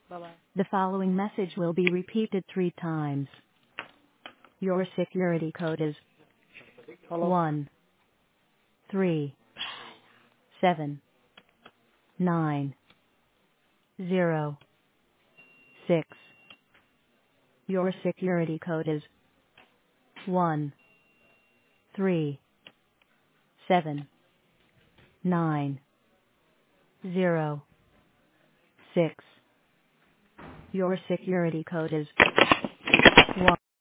Bye-bye. The following message will be repeated 3 times. Your security code is Hello? 137906. Your security code is 137906. Your security code is